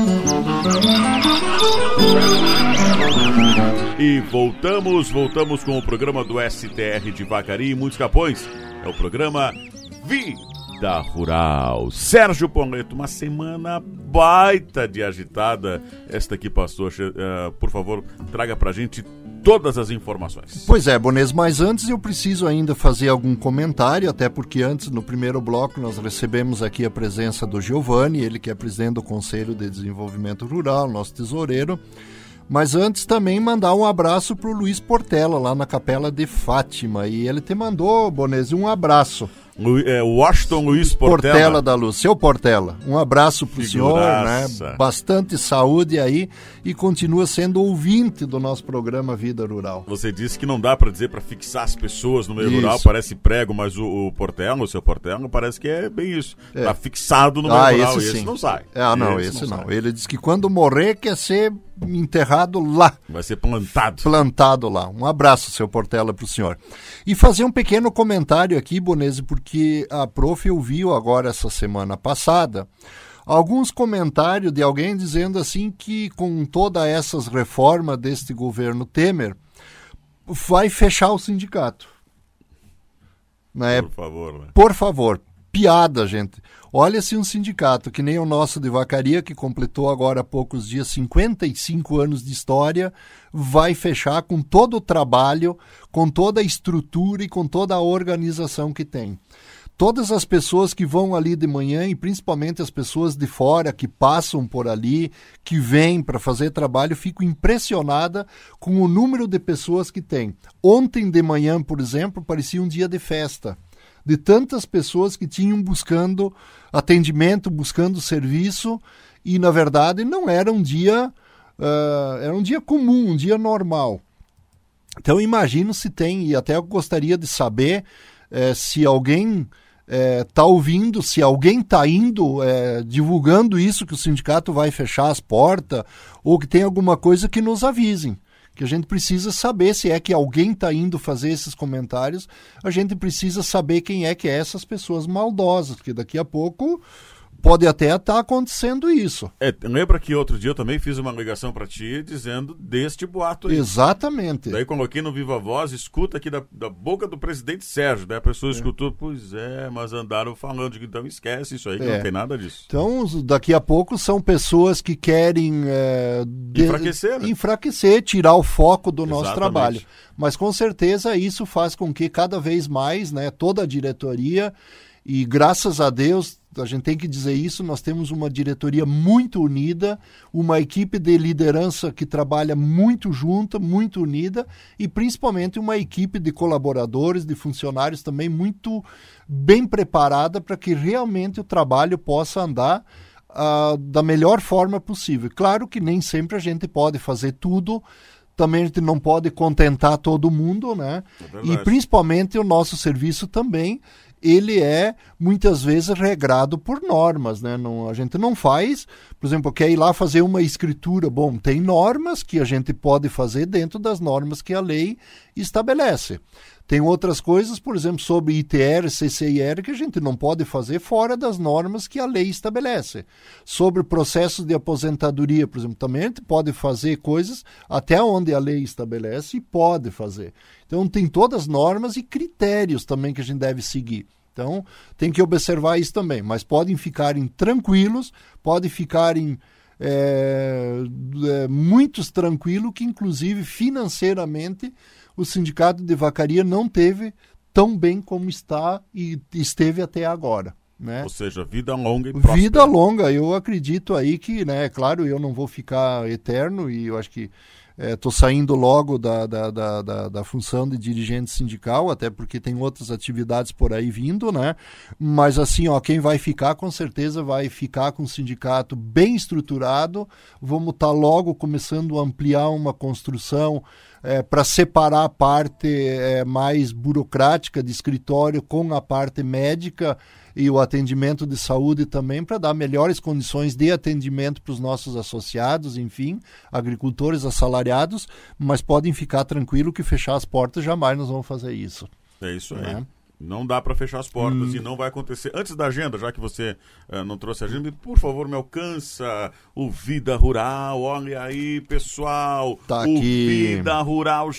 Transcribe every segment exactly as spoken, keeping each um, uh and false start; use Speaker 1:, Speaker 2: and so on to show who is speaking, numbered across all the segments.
Speaker 1: E voltamos, voltamos com o programa do S T R de Vacaria e Muitos Capões. É o programa Vida Rural. Sérgio Poleto, uma semana baita de agitada. Esta aqui, pastor, uh, por favor, traga pra gente todas as informações.
Speaker 2: Pois é, Bonês, mas antes eu preciso ainda fazer algum comentário, até porque antes, no primeiro bloco, nós recebemos aqui a presença do Giovanni, ele que é presidente do Conselho de Desenvolvimento Rural, nosso tesoureiro. Mas antes também mandar um abraço pro Luiz Portela, lá na Capela de Fátima. E ele te mandou, Bonese, um abraço.
Speaker 1: Lu, é, Washington Luiz Portela.
Speaker 2: Portela da Luz. Seu Portela, um abraço pro Figuraça. Senhor, né? Bastante saúde aí e continua sendo ouvinte do nosso programa Vida Rural.
Speaker 1: Você disse que não dá para dizer para fixar as pessoas no meio
Speaker 2: isso.
Speaker 1: rural, parece prego, mas o, o Portela, o seu Portela, parece que é bem isso. É. Tá fixado no meio
Speaker 2: ah,
Speaker 1: rural
Speaker 2: esse
Speaker 1: e
Speaker 2: sim.
Speaker 1: esse não sai.
Speaker 2: Ah, não, esse, esse não. não. Ele disse que quando morrer quer ser enterrado lá.
Speaker 1: Vai ser plantado.
Speaker 2: Plantado lá. Um abraço, seu Portela, pro senhor. E fazer um pequeno comentário aqui, Bonese, porque a prof ouviu agora essa semana passada alguns comentários de alguém dizendo assim que com todas essas reformas deste governo Temer vai fechar o sindicato.
Speaker 1: Né? Por favor, né?
Speaker 2: Por favor. Piada, gente. Olha-se um sindicato que nem o nosso de Vacaria, que completou agora há poucos dias cinquenta e cinco anos de história, vai fechar com todo o trabalho, com toda a estrutura e com toda a organização que tem. Todas as pessoas que vão ali de manhã, e principalmente as pessoas de fora que passam por ali, que vêm para fazer trabalho, fico impressionada com o número de pessoas que tem. Ontem de manhã, por exemplo, parecia um dia de festa. De tantas pessoas que tinham buscando atendimento, buscando serviço, e na verdade não era um dia, uh, era um dia comum, um dia normal. Então imagino se tem, e até eu gostaria de saber eh, se alguém está eh, ouvindo, se alguém está indo eh, divulgando isso, que o sindicato vai fechar as portas, ou que tem alguma coisa que nos avisem. Que a gente precisa saber se é que alguém está indo fazer esses comentários, a gente precisa saber quem é que é essas pessoas maldosas, porque daqui a pouco pode até estar tá acontecendo isso.
Speaker 1: É, lembra que outro dia eu também fiz uma ligação para ti dizendo deste boato aí.
Speaker 2: Exatamente.
Speaker 1: Daí coloquei no Viva Voz, escuta aqui da, da boca do presidente Sérgio, daí a pessoa é. escutou, pois é, mas andaram falando, então esquece isso aí, que é. não tem nada disso.
Speaker 2: Então, daqui a pouco são pessoas que querem é, de,
Speaker 1: enfraquecer, né?
Speaker 2: enfraquecer, tirar o foco do
Speaker 1: Exatamente.
Speaker 2: nosso trabalho. Mas com certeza isso faz com que cada vez mais, né, toda a diretoria, e graças a Deus, a gente tem que dizer isso, nós temos uma diretoria muito unida, uma equipe de liderança que trabalha muito junta, muito unida, e principalmente uma equipe de colaboradores, de funcionários também muito bem preparada para que realmente o trabalho possa andar uh, da melhor forma possível. Claro que nem sempre a gente pode fazer tudo, também a gente não pode contentar todo mundo, né? É e principalmente o nosso serviço também, ele é muitas vezes regrado por normas, né? Não, a gente não faz, por exemplo, quer ir lá fazer uma escritura, bom, tem normas que a gente pode fazer dentro das normas que a lei estabelece. Tem outras coisas, por exemplo, sobre I T R, C C I R, que a gente não pode fazer fora das normas que a lei estabelece. Sobre processos de aposentadoria, por exemplo, também a gente pode fazer coisas até onde a lei estabelece e pode fazer. Então tem todas as normas e critérios também que a gente deve seguir. Então tem que observar isso também, mas podem ficarem tranquilos, podem ficarem é, é, muitos tranquilos que inclusive financeiramente o sindicato de vacaria não teve tão bem como está e esteve até agora. Né?
Speaker 1: Ou seja, vida longa e próspera.
Speaker 2: Vida longa, eu acredito aí que, né, claro, eu não vou ficar eterno e eu acho que estou é, saindo logo da, da, da, da, da função de dirigente sindical, até porque tem outras atividades por aí vindo, né? Mas assim, ó, quem vai ficar, com certeza vai ficar com o sindicato bem estruturado, vamos estar tá logo começando a ampliar uma construção é, para separar a parte é, mais burocrática de escritório com a parte médica e o atendimento de saúde também, para dar melhores condições de atendimento para os nossos associados, enfim, agricultores assalariados, mas podem ficar tranquilos que fechar as portas jamais nós vamos fazer isso.
Speaker 1: É isso aí. É. Não dá para fechar as portas hum. e não vai acontecer. Antes da agenda, já que você uh, não trouxe a agenda, por favor, me alcança o Vida Rural. Olha aí, pessoal.
Speaker 2: Tá
Speaker 1: o
Speaker 2: aqui.
Speaker 1: Vida Rural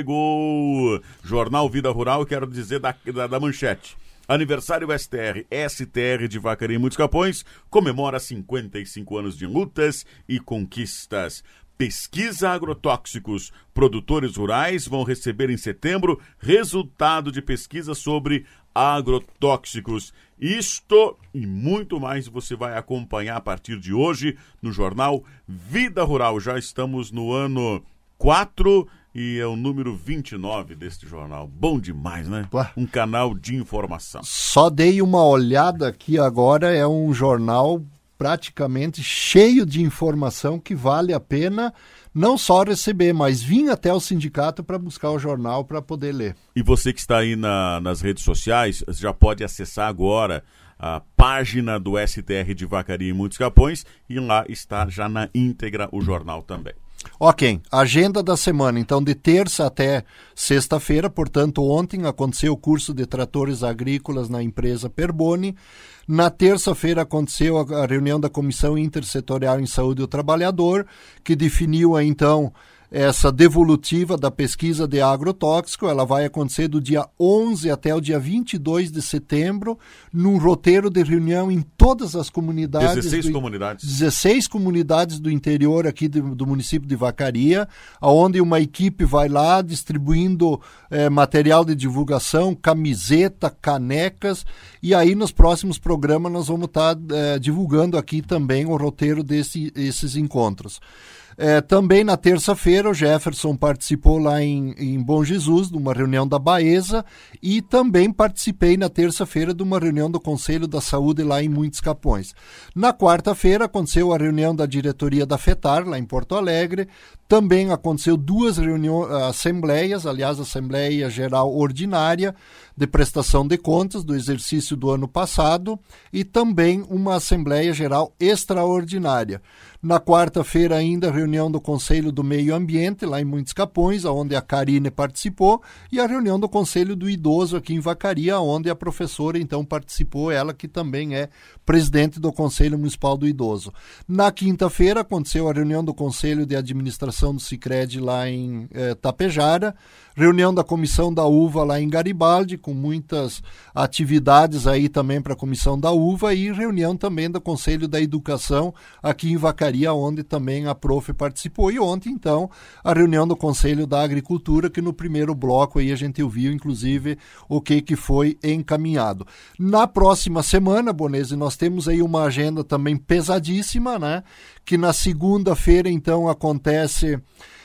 Speaker 1: chegou. Jornal Vida Rural, quero dizer da, da, da manchete. Aniversário S T R. S T R de Vacaria e Muitos Capões comemora cinquenta e cinco anos de lutas e conquistas. Pesquisa agrotóxicos. Produtores rurais vão receber em setembro resultado de pesquisa sobre agrotóxicos. Isto e muito mais você vai acompanhar a partir de hoje no jornal Vida Rural. Já estamos no ano quatro e é o número vinte e nove deste jornal. Bom demais, né? Ué. Um canal de informação.
Speaker 2: Só dei uma olhada aqui agora, é um jornal praticamente cheio de informação que vale a pena não só receber, mas vir até o sindicato para buscar o jornal para poder ler.
Speaker 1: E você que está aí na, nas redes sociais, já pode acessar agora a página do S T R de Vacaria e Muitos Capões e lá está já na íntegra o jornal também.
Speaker 2: Ok, agenda da semana, então de terça até sexta-feira, portanto ontem aconteceu o curso de tratores agrícolas na empresa Perboni. Na terça-feira aconteceu a reunião da Comissão Intersetorial em Saúde do Trabalhador, que definiu então essa devolutiva da pesquisa de agrotóxico. Ela vai acontecer do dia onze até o dia vinte e dois de setembro, num roteiro de reunião em todas as comunidades.
Speaker 1: dezesseis
Speaker 2: do,
Speaker 1: comunidades.
Speaker 2: dezesseis comunidades do interior aqui do, do município de Vacaria, onde uma equipe vai lá distribuindo eh, material de divulgação, camiseta, canecas, e aí nos próximos programas nós vamos estar tá, eh, divulgando aqui também o roteiro desse, desses encontros. É, também na terça-feira o Jefferson participou lá em, em Bom Jesus, de uma reunião da Baeza, e também participei na terça-feira de uma reunião do Conselho da Saúde lá em Muitos Capões. Na quarta-feira aconteceu a reunião da diretoria da FETAR, lá em Porto Alegre. Também aconteceu duas reuniões, assembleias, aliás, Assembleia Geral Ordinária de Prestação de Contas do exercício do ano passado e também uma Assembleia Geral Extraordinária. Na quarta-feira ainda a reunião do Conselho do Meio Ambiente, lá em Muitos Capões, onde a Karine participou, e a reunião do Conselho do Idoso aqui em Vacaria, onde a professora então participou, ela que também é presidente do Conselho Municipal do Idoso. Na quinta-feira aconteceu a reunião do Conselho de Administração do Sicredi lá em eh, Tapejara, reunião da Comissão da Uva lá em Garibaldi, com muitas atividades aí também para a Comissão da Uva, e reunião também do Conselho da Educação aqui em Vacaria, onde também a prof participou. E ontem, então, a reunião do Conselho da Agricultura, que no primeiro bloco aí a gente ouviu, inclusive, o que, que foi encaminhado. Na próxima semana, Bonese, nós temos aí uma agenda também pesadíssima, né? Que na segunda-feira, então, acontece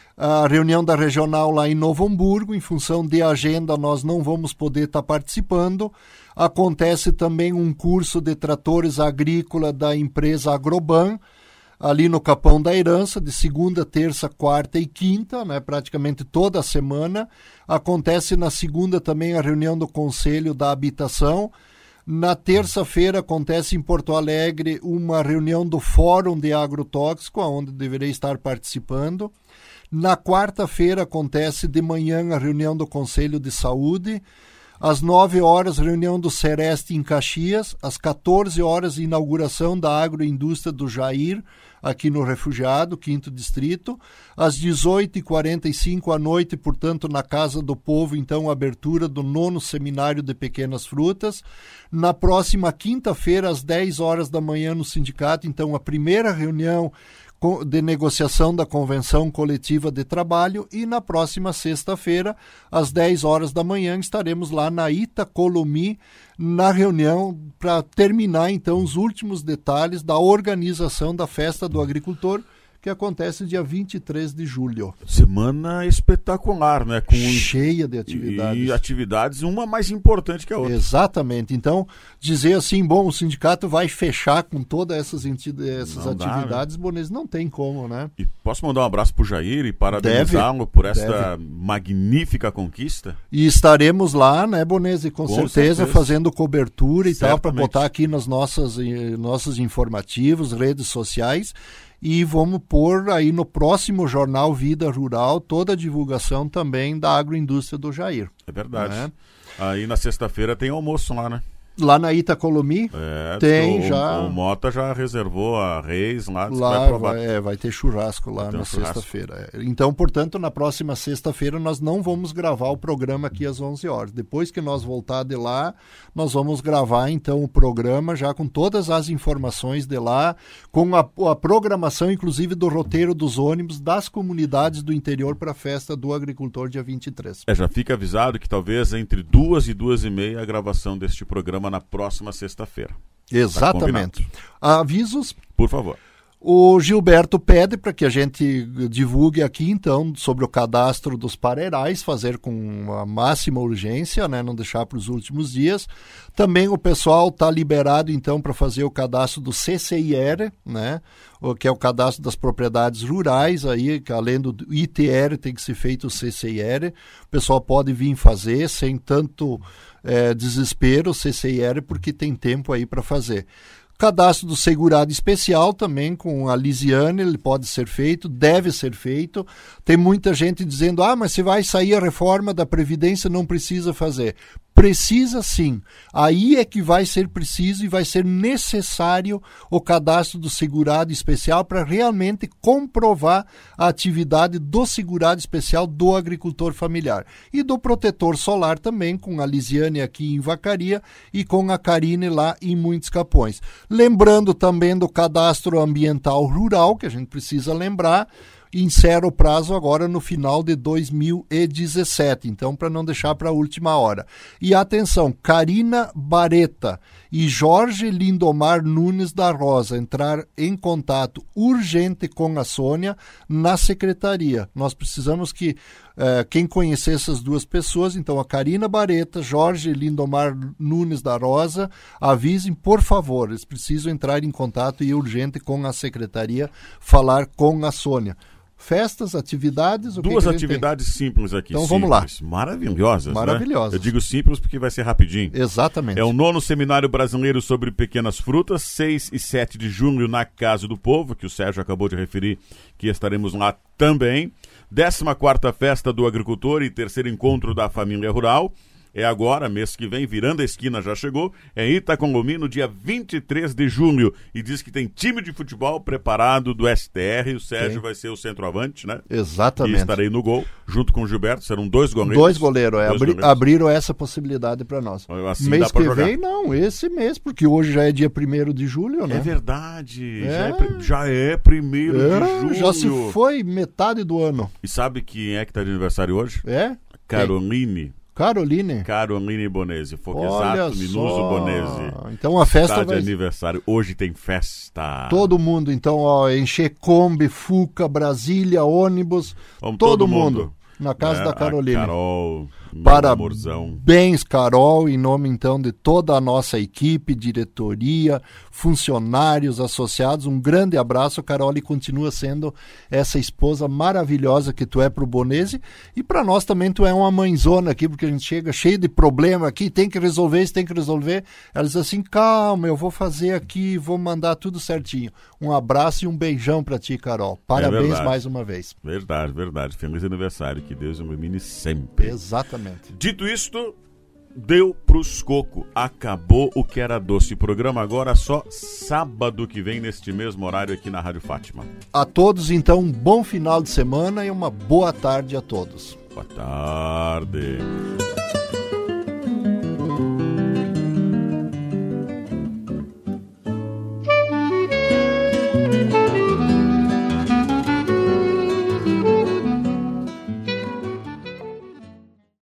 Speaker 2: a reunião da regional lá em Novo Hamburgo. Em função de agenda, nós não vamos poder estar participando. Acontece também um curso de tratores agrícola da empresa Agroban, ali no Capão da Herança, de segunda, terça, quarta e quinta, né, praticamente toda a semana. Acontece na segunda também a reunião do Conselho da Habitação. Na terça-feira acontece em Porto Alegre uma reunião do Fórum de Agrotóxico, onde deverei estar participando. Na quarta-feira acontece de manhã a reunião do Conselho de Saúde. Às nove horas, reunião do Sereste em Caxias. Às quatorze horas, inauguração da agroindústria do Jair, aqui no Refugiado, quinto Distrito. Às dezoito e quarenta e cinco à noite, portanto, na Casa do Povo, então, abertura do nono Seminário de Pequenas Frutas. Na próxima quinta-feira, às dez horas da manhã, no sindicato, então, a primeira reunião de negociação da Convenção Coletiva de Trabalho, e na próxima sexta-feira, às dez horas da manhã, estaremos lá na Itacolomi, na reunião para terminar então os últimos detalhes da organização da Festa do Agricultor, que acontece dia vinte e três de julho.
Speaker 1: Semana espetacular, né? Com
Speaker 2: cheia de atividades.
Speaker 1: E atividades, uma mais importante que a outra.
Speaker 2: Exatamente. Então, dizer assim, bom, o sindicato vai fechar com todas essas, essas não atividades, dá, né? Bonês, não tem como, né?
Speaker 1: E posso mandar um abraço pro Jair e parabenizá-lo por esta deve. magnífica conquista? E
Speaker 2: estaremos lá, né, Bonês, com, com certeza, certeza, fazendo cobertura e Certamente. tal, para botar aqui nas nossas, nossos informativos, redes sociais. E vamos pôr aí no próximo jornal Vida Rural toda a divulgação também da agroindústria do Jair.
Speaker 1: É verdade.
Speaker 2: Né?
Speaker 1: Aí na sexta-feira tem almoço lá, né?
Speaker 2: Lá na Itacolomi
Speaker 1: É,
Speaker 2: tem
Speaker 1: o,
Speaker 2: já.
Speaker 1: O Mota já reservou a Reis lá.
Speaker 2: Lá
Speaker 1: vai, provar.
Speaker 2: vai, é, vai ter churrasco lá
Speaker 1: Então,
Speaker 2: na
Speaker 1: churrasco.
Speaker 2: sexta-feira. É. Então, portanto, na próxima sexta-feira nós não vamos gravar o programa aqui às onze horas. Depois que nós voltar de lá, nós vamos gravar então o programa já com todas as informações de lá, com a, a programação inclusive do roteiro dos ônibus das comunidades do interior para a festa do agricultor dia vinte e três.
Speaker 1: É, já fica avisado que talvez entre duas e duas e meia a gravação deste programa na próxima sexta-feira.
Speaker 2: Exatamente. Tá, avisos?
Speaker 1: Por favor.
Speaker 2: O Gilberto pede para que a gente divulgue aqui, então, sobre o cadastro dos pareirais, fazer com a máxima urgência, né, não deixar para os últimos dias. Também o pessoal está liberado, então, para fazer o cadastro do C C I R, né, que é o cadastro das propriedades rurais, aí, que além do I T R tem que ser feito o C C I R. O pessoal pode vir fazer sem tanto é, desespero o C C I R, porque tem tempo aí para fazer. Cadastro do segurado especial também com a Lisiane, ele pode ser feito, deve ser feito. Tem muita gente dizendo, ah, mas se vai sair a reforma da Previdência, não precisa fazer. Precisa sim. Aí é que vai ser preciso e vai ser necessário o cadastro do segurado especial para realmente comprovar a atividade do segurado especial do agricultor familiar. E do protetor solar também, com a Lisiane aqui em Vacaria e com a Karine lá em Muitos Capões. Lembrando também do cadastro ambiental rural, que a gente precisa lembrar, encerra o prazo agora no final de dois mil e dezessete, então para não deixar para a última hora. E atenção, Karina Bareta e Jorge Lindomar Nunes da Rosa entrar em contato urgente com a Sônia na secretaria. Nós precisamos que uh, quem conhecer essas duas pessoas, então a Karina Bareta, Jorge Lindomar Nunes da Rosa, avisem, por favor, eles precisam entrar em contato e urgente com a secretaria, falar com a Sônia. Festas, atividades... O
Speaker 1: Duas
Speaker 2: que que
Speaker 1: atividades tem? Simples aqui.
Speaker 2: Então
Speaker 1: simples,
Speaker 2: vamos lá.
Speaker 1: Maravilhosas,
Speaker 2: Maravilhosas.
Speaker 1: Né? Eu digo simples porque vai ser rapidinho.
Speaker 2: Exatamente.
Speaker 1: É o nono Seminário Brasileiro sobre Pequenas Frutas, seis e sete de junho na Casa do Povo, que o Sérgio acabou de referir que estaremos lá também. décima quarta Festa do Agricultor e terceiro Encontro da Família Rural. É agora, mês que vem, virando a esquina, já chegou. É em Itacolomi, no dia vinte e três de junho. E diz que tem time de futebol preparado do S T R. O Sérgio Sim. vai ser o centroavante, né?
Speaker 2: Exatamente.
Speaker 1: E estarei no gol, junto com o Gilberto. Serão dois goleiros.
Speaker 2: Dois goleiros, é.
Speaker 1: Dois
Speaker 2: Abri-
Speaker 1: goleiros.
Speaker 2: Abriram essa possibilidade para nós.
Speaker 1: Assim
Speaker 2: mês
Speaker 1: dá pra
Speaker 2: que
Speaker 1: jogar.
Speaker 2: vem, não. Esse mês, porque hoje já é dia primeiro de julho, né?
Speaker 1: É verdade.
Speaker 2: É.
Speaker 1: Já é, pri- já é primeiro
Speaker 2: É,
Speaker 1: de julho.
Speaker 2: já se foi metade do ano.
Speaker 1: E sabe quem é que está de aniversário hoje?
Speaker 2: É?
Speaker 1: Caroline.
Speaker 2: Caroline.
Speaker 1: Caroline Bonese. Fogo
Speaker 2: Olha
Speaker 1: exato, Minuso
Speaker 2: só.
Speaker 1: Bonese.
Speaker 2: Então a festa
Speaker 1: Está de
Speaker 2: vai...
Speaker 1: aniversário. Hoje tem festa.
Speaker 2: Todo mundo, então, ó, encher Kombi, Fuca, Brasília, ônibus,
Speaker 1: Vamos
Speaker 2: todo,
Speaker 1: todo
Speaker 2: mundo.
Speaker 1: mundo.
Speaker 2: Na casa
Speaker 1: É,
Speaker 2: da Caroline.
Speaker 1: a Carol, meu amorzão.
Speaker 2: Parabéns, Carol, em nome então de toda a nossa equipe, diretoria, funcionários, associados, um grande abraço, Carol, e continua sendo essa esposa maravilhosa que tu é pro Bonese, e para nós também tu é uma mãezona aqui, porque a gente chega cheio de problema aqui, tem que resolver isso, tem que resolver, ela diz assim, calma, eu vou fazer aqui, vou mandar tudo certinho. Um abraço e um beijão para ti, Carol. Parabéns
Speaker 1: É
Speaker 2: mais uma vez.
Speaker 1: Verdade, verdade. Feliz aniversário. Que Deus o ilumine sempre.
Speaker 2: Exatamente.
Speaker 1: Dito isto, deu pros coco. Acabou o que era doce. Programa agora só sábado que vem, neste mesmo horário aqui na Rádio Fátima.
Speaker 2: A todos, então, um bom final de semana e uma boa tarde a todos.
Speaker 1: Boa tarde.